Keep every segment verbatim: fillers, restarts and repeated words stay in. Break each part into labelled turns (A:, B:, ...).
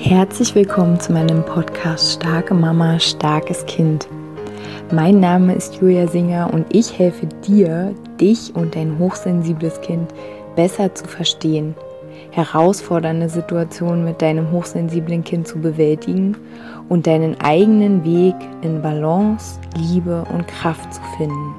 A: Herzlich willkommen zu meinem Podcast Starke Mama, starkes Kind. Mein Name ist Julia Singer und ich helfe dir, dich und dein hochsensibles Kind besser zu verstehen, herausfordernde Situationen mit deinem hochsensiblen Kind zu bewältigen und deinen eigenen Weg in Balance, Liebe und Kraft zu finden.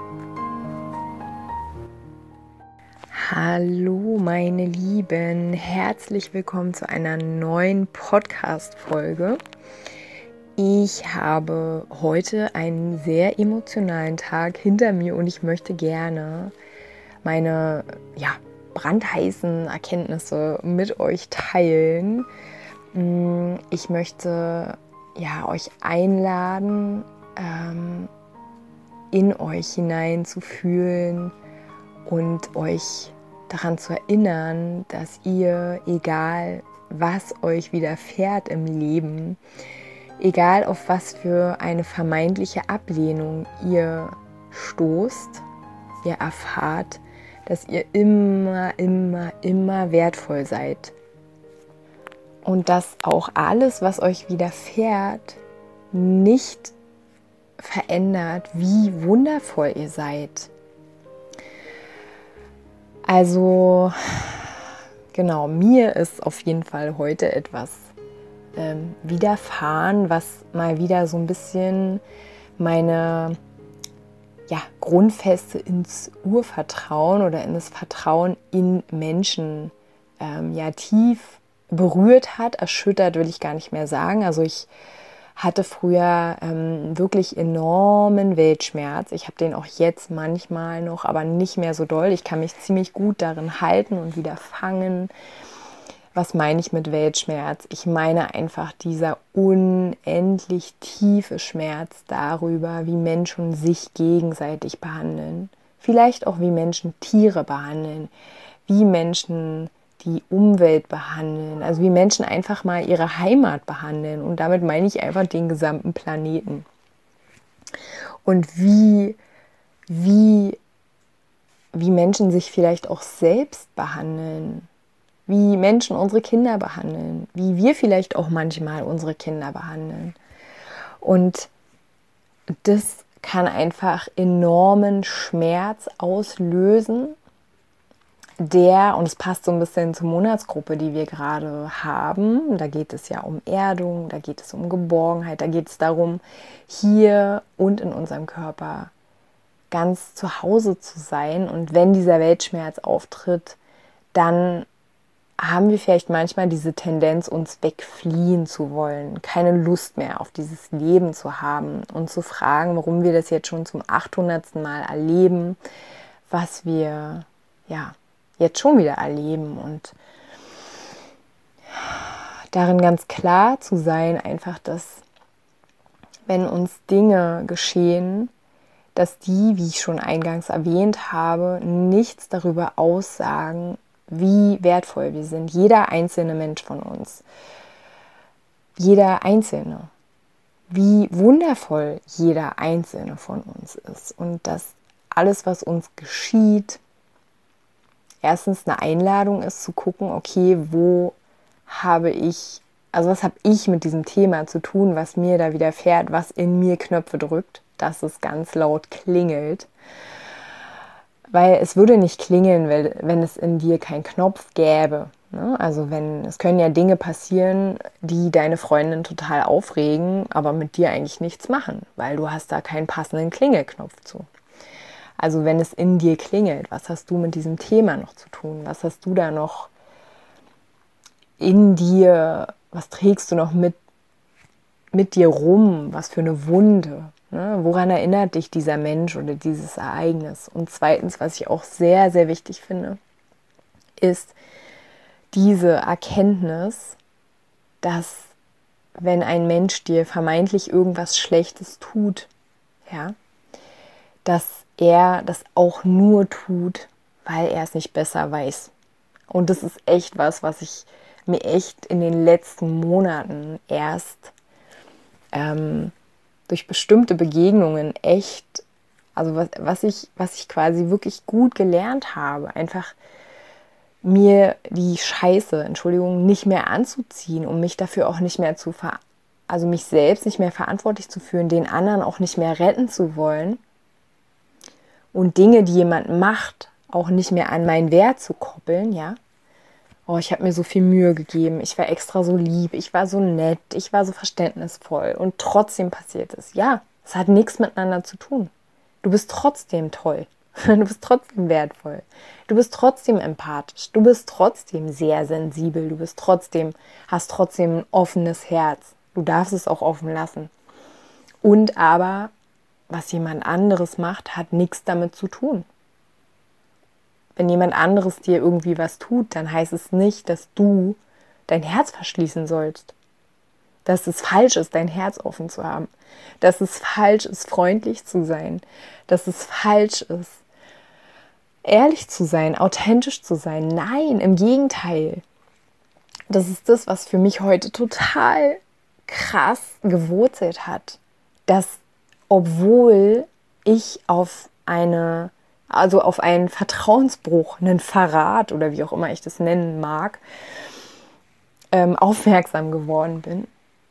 A: Hallo meine Lieben, herzlich willkommen zu einer neuen Podcast-Folge. Ich habe heute einen sehr emotionalen Tag hinter mir und ich möchte gerne meine ja, brandheißen Erkenntnisse mit euch teilen. Ich möchte ja, euch einladen, ähm, in euch hinein zu fühlen und euch daran zu erinnern, dass ihr, egal was euch widerfährt im Leben, egal auf was für eine vermeintliche Ablehnung ihr stoßt, ihr erfahrt, dass ihr immer, immer, immer wertvoll seid. Und dass auch alles, was euch widerfährt, nicht verändert, wie wundervoll ihr seid. Also, genau, mir ist auf jeden Fall heute etwas ähm, widerfahren, was mal wieder so ein bisschen meine ja, Grundfeste ins Urvertrauen oder in das Vertrauen in Menschen ähm, ja tief berührt hat, erschüttert will ich gar nicht mehr sagen. Also ich hatte früher ähm, wirklich enormen Weltschmerz. Ich habe den auch jetzt manchmal noch, aber nicht mehr so doll. Ich kann mich ziemlich gut darin halten und wieder fangen. Was meine ich mit Weltschmerz? Ich meine einfach dieser unendlich tiefe Schmerz darüber, wie Menschen sich gegenseitig behandeln. Vielleicht auch wie Menschen Tiere behandeln, wie Menschen die Umwelt behandeln, also wie Menschen einfach mal ihre Heimat behandeln. Und damit meine ich einfach den gesamten Planeten. Und wie, wie, wie Menschen sich vielleicht auch selbst behandeln, wie Menschen unsere Kinder behandeln, wie wir vielleicht auch manchmal unsere Kinder behandeln. Und das kann einfach enormen Schmerz auslösen, der, und es passt so ein bisschen zur Monatsgruppe, die wir gerade haben, da geht es ja um Erdung, da geht es um Geborgenheit, da geht es darum, hier und in unserem Körper ganz zu Hause zu sein. Und wenn dieser Weltschmerz auftritt, dann haben wir vielleicht manchmal diese Tendenz, uns wegfliehen zu wollen, keine Lust mehr auf dieses Leben zu haben und zu fragen, warum wir das jetzt schon zum achthundertsten Mal erleben, was wir, ja, jetzt schon wieder erleben und darin ganz klar zu sein, einfach, dass wenn uns Dinge geschehen, dass die, wie ich schon eingangs erwähnt habe, nichts darüber aussagen, wie wertvoll wir sind. Jeder einzelne Mensch von uns. Jeder Einzelne. Wie wundervoll jeder Einzelne von uns ist. Und dass alles, was uns geschieht, erstens eine Einladung ist, zu gucken, okay, wo habe ich, also was habe ich mit diesem Thema zu tun, was mir da widerfährt, was in mir Knöpfe drückt, dass es ganz laut klingelt. Weil es würde nicht klingeln, wenn es in dir keinen Knopf gäbe. Also wenn, es können ja Dinge passieren, die deine Freundin total aufregen, aber mit dir eigentlich nichts machen, weil du hast da keinen passenden Klingelknopf zu. Also wenn es in dir klingelt, was hast du mit diesem Thema noch zu tun? Was hast du da noch in dir? Was trägst du noch mit, mit dir rum? Was für eine Wunde? Ne? Woran erinnert dich dieser Mensch oder dieses Ereignis? Und zweitens, was ich auch sehr, sehr wichtig finde, ist diese Erkenntnis, dass wenn ein Mensch dir vermeintlich irgendwas Schlechtes tut, ja, dass er das auch nur tut, weil er es nicht besser weiß. Und das ist echt was, was ich mir echt in den letzten Monaten erst ähm, durch bestimmte Begegnungen echt, also was, was ich, was ich quasi wirklich gut gelernt habe, einfach mir die Scheiße, Entschuldigung, nicht mehr anzuziehen, um mich dafür auch nicht mehr zu ver also mich selbst nicht mehr verantwortlich zu fühlen, den anderen auch nicht mehr retten zu wollen und Dinge, die jemand macht, auch nicht mehr an meinen Wert zu koppeln, ja. Oh, ich habe mir so viel Mühe gegeben, ich war extra so lieb, ich war so nett, ich war so verständnisvoll und trotzdem passiert es. Ja, es hat nichts miteinander zu tun. Du bist trotzdem toll, du bist trotzdem wertvoll, du bist trotzdem empathisch, du bist trotzdem sehr sensibel, du bist trotzdem, hast trotzdem ein offenes Herz. Du darfst es auch offen lassen. Und aber, was jemand anderes macht, hat nichts damit zu tun. Wenn jemand anderes dir irgendwie was tut, dann heißt es nicht, dass du dein Herz verschließen sollst. Dass es falsch ist, dein Herz offen zu haben. Dass es falsch ist, freundlich zu sein. Dass es falsch ist, ehrlich zu sein, authentisch zu sein. Nein, im Gegenteil. Das ist das, was für mich heute total krass gewurzelt hat, dass obwohl ich auf eine, also auf einen Vertrauensbruch, einen Verrat oder wie auch immer ich das nennen mag, ähm, aufmerksam geworden bin,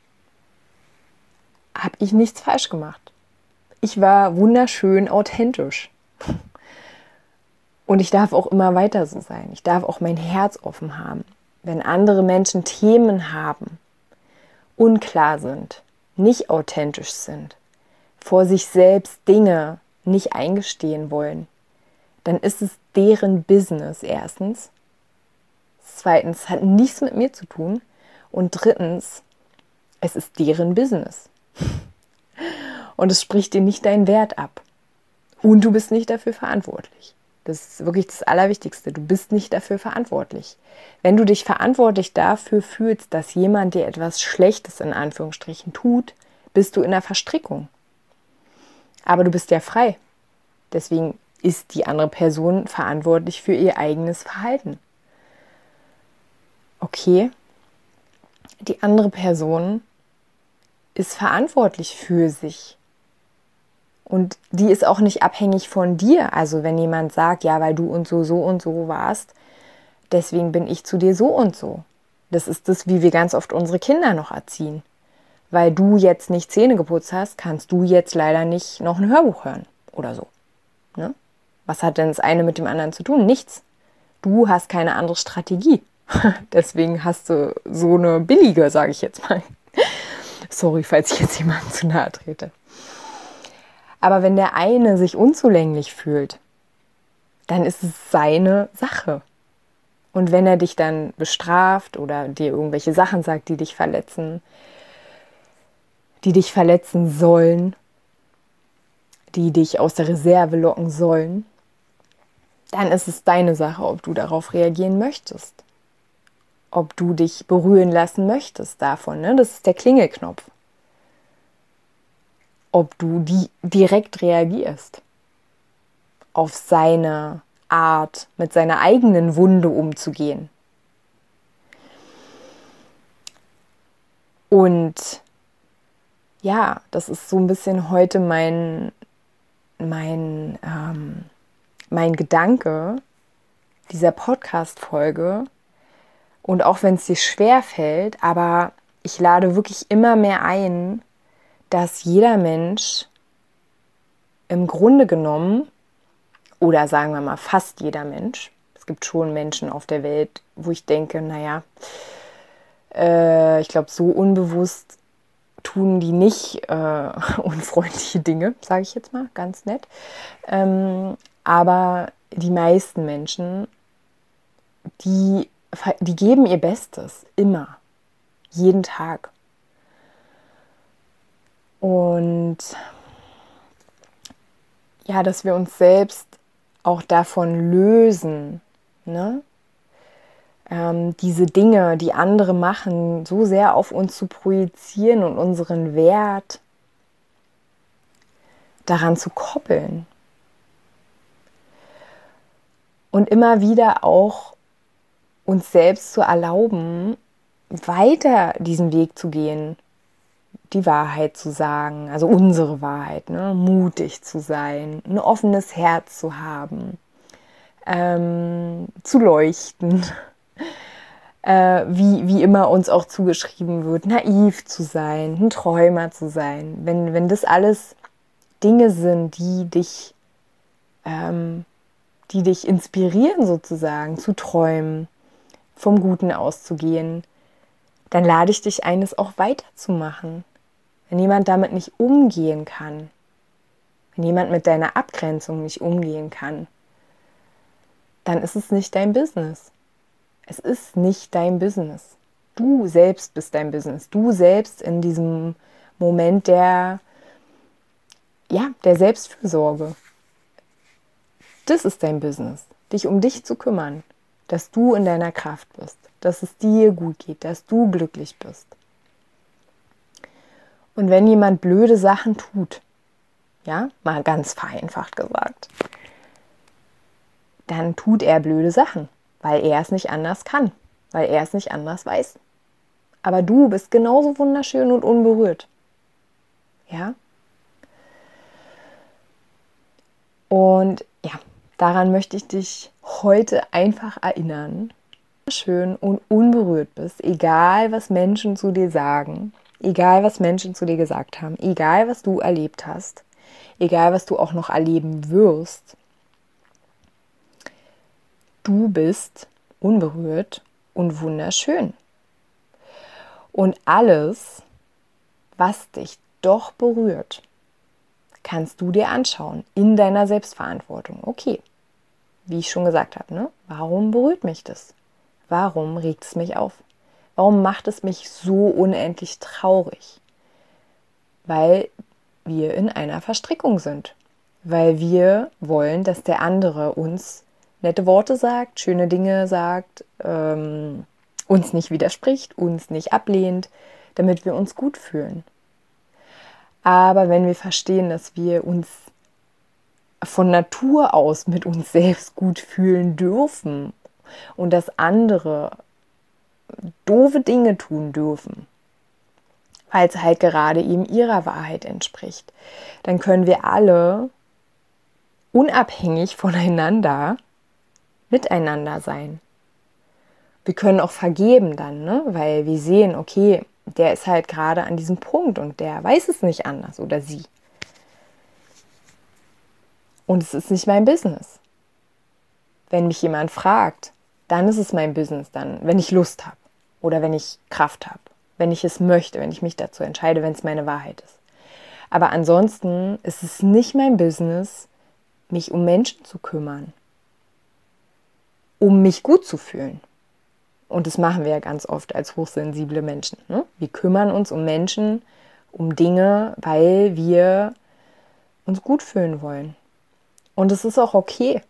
A: habe ich nichts falsch gemacht. Ich war wunderschön authentisch. Und ich darf auch immer weiter so sein. Ich darf auch mein Herz offen haben. Wenn andere Menschen Themen haben, unklar sind, nicht authentisch sind, vor sich selbst Dinge nicht eingestehen wollen, dann ist es deren Business erstens. Zweitens, hat nichts mit mir zu tun. Und drittens, es ist deren Business. Und es spricht dir nicht deinen Wert ab. Und du bist nicht dafür verantwortlich. Das ist wirklich das Allerwichtigste. Du bist nicht dafür verantwortlich. Wenn du dich verantwortlich dafür fühlst, dass jemand dir etwas Schlechtes in Anführungsstrichen tut, bist du in der Verstrickung. Aber du bist ja frei. Deswegen ist die andere Person verantwortlich für ihr eigenes Verhalten. Okay, die andere Person ist verantwortlich für sich. Und die ist auch nicht abhängig von dir. Also wenn jemand sagt, ja, weil du und so, so und so warst, deswegen bin ich zu dir so und so. Das ist das, wie wir ganz oft unsere Kinder noch erziehen. Weil du jetzt nicht Zähne geputzt hast, kannst du jetzt leider nicht noch ein Hörbuch hören oder so. Ne? Was hat denn das eine mit dem anderen zu tun? Nichts. Du hast keine andere Strategie. Deswegen hast du so eine billige, sage ich jetzt mal. Sorry, falls ich jetzt jemandem zu nahe trete. Aber wenn der eine sich unzulänglich fühlt, dann ist es seine Sache. Und wenn er dich dann bestraft oder dir irgendwelche Sachen sagt, die dich verletzen, die dich verletzen sollen, die dich aus der Reserve locken sollen, dann ist es deine Sache, ob du darauf reagieren möchtest. Ob du dich berühren lassen möchtest davon. Ne? Das ist der Klingelknopf. Ob du die direkt reagierst auf seine Art, mit seiner eigenen Wunde umzugehen. Und ja, das ist so ein bisschen heute mein, mein, ähm, mein Gedanke dieser Podcast-Folge. Und auch wenn es dir schwer fällt, aber ich lade wirklich immer mehr ein, dass jeder Mensch im Grunde genommen, oder sagen wir mal fast jeder Mensch, es gibt schon Menschen auf der Welt, wo ich denke, naja, äh, ich glaube, so unbewusst tun die nicht äh, unfreundliche Dinge, sage ich jetzt mal, ganz nett. Ähm, aber die meisten Menschen, die, die geben ihr Bestes, immer, jeden Tag. Und ja, dass wir uns selbst auch davon lösen, ne? Ähm, diese Dinge, die andere machen, so sehr auf uns zu projizieren und unseren Wert daran zu koppeln. Und immer wieder auch uns selbst zu erlauben, weiter diesen Weg zu gehen, die Wahrheit zu sagen, also unsere Wahrheit, ne? Mutig zu sein, ein offenes Herz zu haben, ähm, zu leuchten, äh, wie, wie immer uns auch zugeschrieben wird, naiv zu sein, ein Träumer zu sein. Wenn, wenn das alles Dinge sind, die dich, ähm, die dich inspirieren sozusagen, zu träumen, vom Guten auszugehen, dann lade ich dich ein, es auch weiterzumachen. Wenn jemand damit nicht umgehen kann, wenn jemand mit deiner Abgrenzung nicht umgehen kann, dann ist es nicht dein Business. Es ist nicht dein Business. Du selbst bist dein Business. Du selbst in diesem Moment der, ja, der Selbstfürsorge. Das ist dein Business. Dich um dich zu kümmern, dass du in deiner Kraft bist, dass es dir gut geht, dass du glücklich bist. Und wenn jemand blöde Sachen tut, ja, mal ganz vereinfacht gesagt, dann tut er blöde Sachen, weil er es nicht anders kann, weil er es nicht anders weiß. Aber du bist genauso wunderschön und unberührt. Ja? Und ja, daran möchte ich dich heute einfach erinnern, dass du schön und unberührt bist, egal was Menschen zu dir sagen, egal was Menschen zu dir gesagt haben, egal was du erlebt hast, egal was du auch noch erleben wirst. Du bist unberührt und wunderschön. Und alles, was dich doch berührt, kannst du dir anschauen in deiner Selbstverantwortung. Okay, wie ich schon gesagt habe, ne? Warum berührt mich das? Warum regt es mich auf? Warum macht es mich so unendlich traurig? Weil wir in einer Verstrickung sind. Weil wir wollen, dass der andere uns nette Worte sagt, schöne Dinge sagt, ähm, uns nicht widerspricht, uns nicht ablehnt, damit wir uns gut fühlen. Aber wenn wir verstehen, dass wir uns von Natur aus mit uns selbst gut fühlen dürfen und dass andere doofe Dinge tun dürfen, weil es halt gerade eben ihrer Wahrheit entspricht, dann können wir alle unabhängig voneinander miteinander sein. Wir können auch vergeben dann, ne? Weil wir sehen, okay, der ist halt gerade an diesem Punkt und der weiß es nicht anders oder sie. Und es ist nicht mein Business. Wenn mich jemand fragt, dann ist es mein Business dann, wenn ich Lust habe oder wenn ich Kraft habe, wenn ich es möchte, wenn ich mich dazu entscheide, wenn es meine Wahrheit ist. Aber ansonsten ist es nicht mein Business, mich um Menschen zu kümmern, um mich gut zu fühlen. Und das machen wir ja ganz oft als hochsensible Menschen. Ne? Wir kümmern uns um Menschen, um Dinge, weil wir uns gut fühlen wollen. Und es ist auch okay.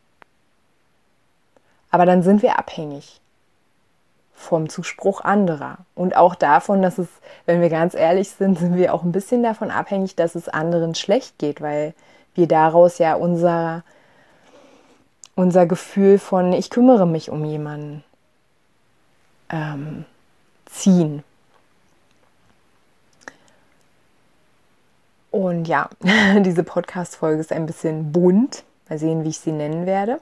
A: Aber dann sind wir abhängig vom Zuspruch anderer. Und auch davon, dass es, wenn wir ganz ehrlich sind, sind wir auch ein bisschen davon abhängig, dass es anderen schlecht geht, weil wir daraus ja unser, unser Gefühl von ich kümmere mich um jemanden ähm, ziehen. Und ja, diese Podcast-Folge ist ein bisschen bunt. Mal sehen, wie ich sie nennen werde.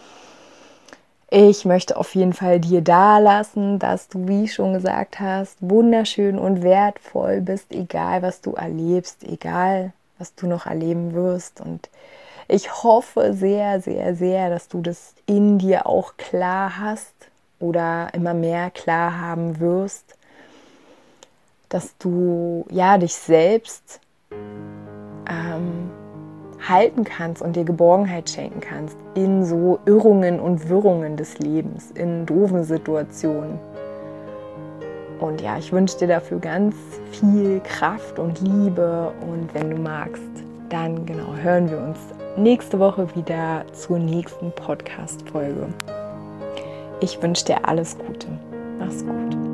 A: Ich möchte auf jeden Fall dir da lassen, dass du, wie ich schon gesagt hast, wunderschön und wertvoll bist, egal was du erlebst, egal was du noch erleben wirst. Und ich hoffe sehr, sehr, sehr, dass du das in dir auch klar hast oder immer mehr klar haben wirst, dass du ja dich selbst ähm, halten kannst und dir Geborgenheit schenken kannst in so Irrungen und Wirrungen des Lebens, in doofen Situationen. Und ja, ich wünsche dir dafür ganz viel Kraft und Liebe und wenn du magst, dann genau hören wir uns nächste Woche wieder zur nächsten Podcast-Folge. Ich wünsche dir alles Gute. Mach's gut.